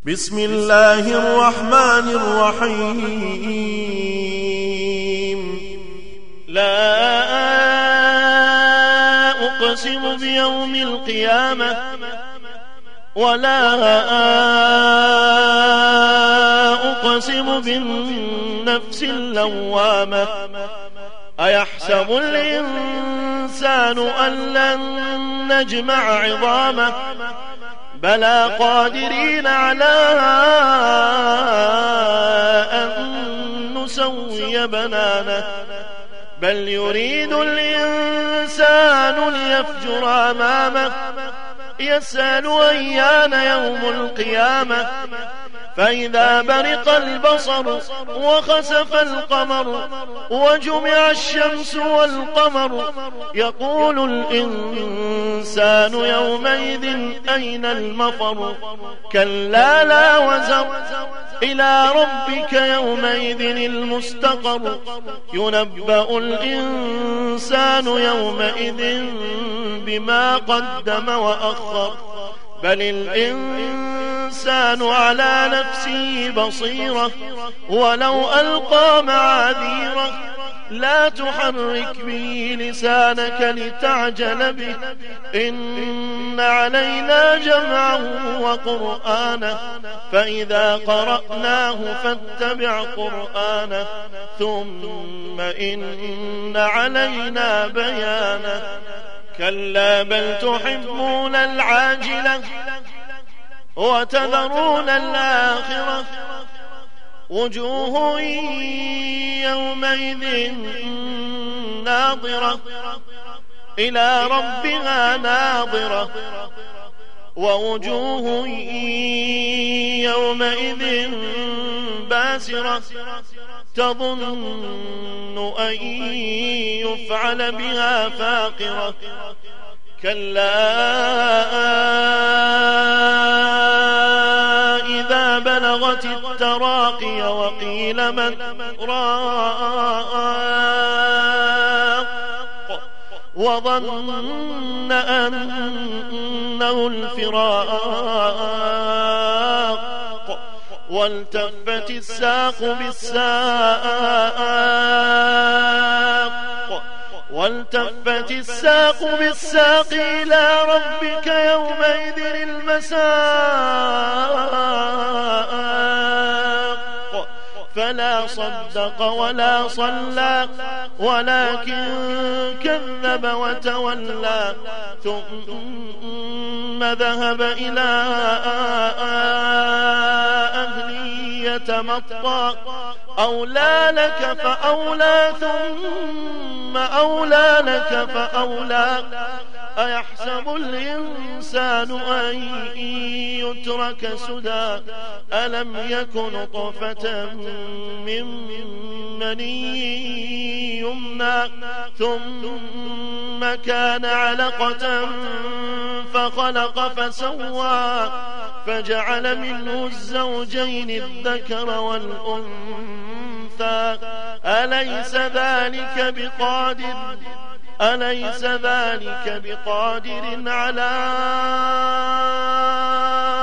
بسم الله الرحمن الرحيم لا أقسم بيوم القيامة ولا أقسم بالنفس اللوامة أيحسب الإنسان أن لن نجمع عظامه بلى قادرين على أن نسوي بنانه بل يريد الإنسان ليفجر أمامه يسأل أيان يوم القيامة فإذا برق البصر وخسف القمر وجمع الشمس والقمر يقول الإنسان يومئذ أين المفر كلا لا وزر إلى ربك يومئذ المستقر ينبأ الإنسان يومئذ بما قدم وأخر بل الإنسان على نفسه بصيرة ولو ألقى معاذيره لا تحرك به لسانك لتعجل به إن علينا جمعه وقرآنه فإذا قرأناه فاتبع قرآنه ثم إن علينا بيانه كلا بل تحبون العاجلة وتذرون الآخرة وجوه يومئذ ناظرة إلى ربها ناظرة ووجوه يومئذ باسرة تظن أن يفعل بها فاقرة كلا إذا بلغت التراقي وقيل من راق وظن أنه الفراق والتفت الساق بالساق إلى ربك يومئذ المساق فلا صدق ولا صلى ولكن كذب وتولى ثم ذهب إلى أهله يتمطى أولى لك فأولى ثم أولى لك فأولى أيحسب الإنسان أن يترك سدى ألم يكن نطفة من مني يمنى ثم كان علقة فخلق فسوى فجعل منه الزوجين الذكر والأنثى أليس ذلك بقادر على